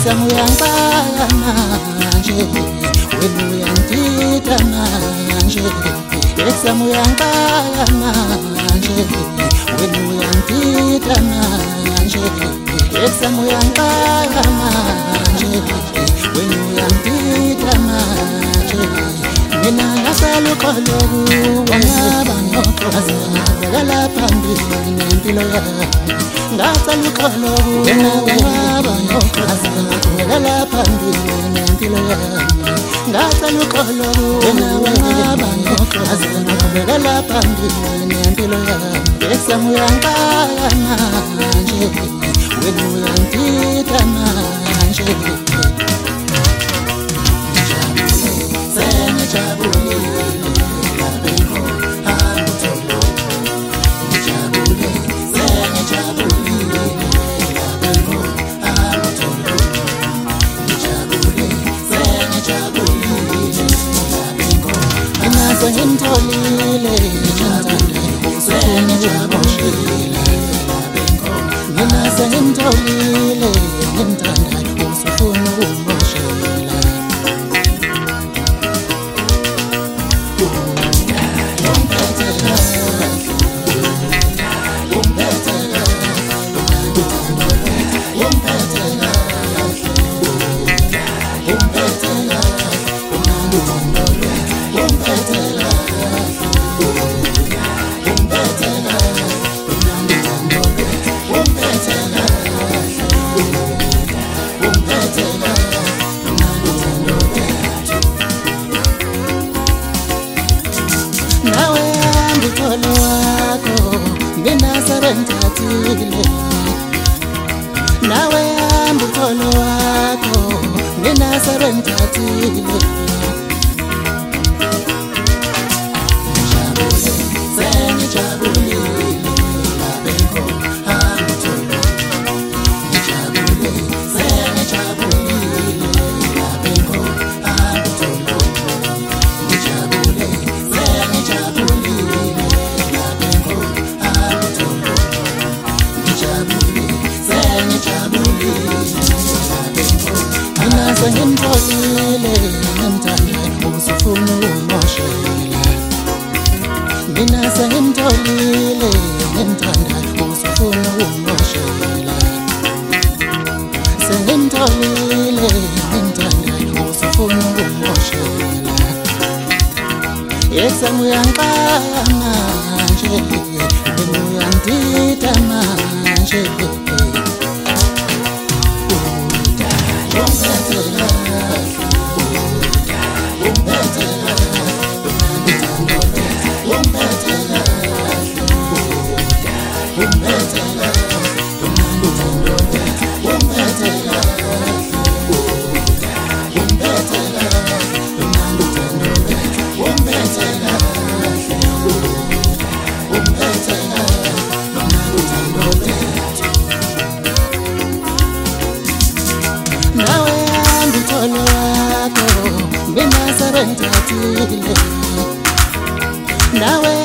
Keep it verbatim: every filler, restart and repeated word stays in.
Eksamu yangibaya manje, wena uyangidida manje. Eksamu yangibaya manje, wena uyangidida manje. Eksamu yangibaya manje, wena uyangidida manje. Mina ngasalukholo kuwe ngabanokazi ngavela phambili nempilo yami. Ngasalukholo kuwe ngabanokazi ngavela phambili nempilo yami. Ngasalukholo kuwe ngabanokazi ngavela phambili nempilo yami. Eksamu yangibaya manje, wena uyangidida manje. Ngimtholile sengijabulile, mina sengimtholile ngimthanda usufuna ukummoshela. Umphethe kahle, umphethe kahle, umphethe kahle, umphethe kahle, umphethe Utholo wakho mina serengithathile, nawe hamba utholo wakho mina serengithathile. Ngijabule sengijabulile ngabenko hamba utholo. Ngijabule sengijabulile ngabenko hamba utholo. Ngijabule sengijabulile sengimtholile ngimthanda usufuna ukummoshela. Mina sengimtholile ngimthanda usufuna ukummoshela. Sengimtholile ngimthanda usufuna ukummoshela. Eksamu yangibaya manje, wena uyangidida manje. Nawe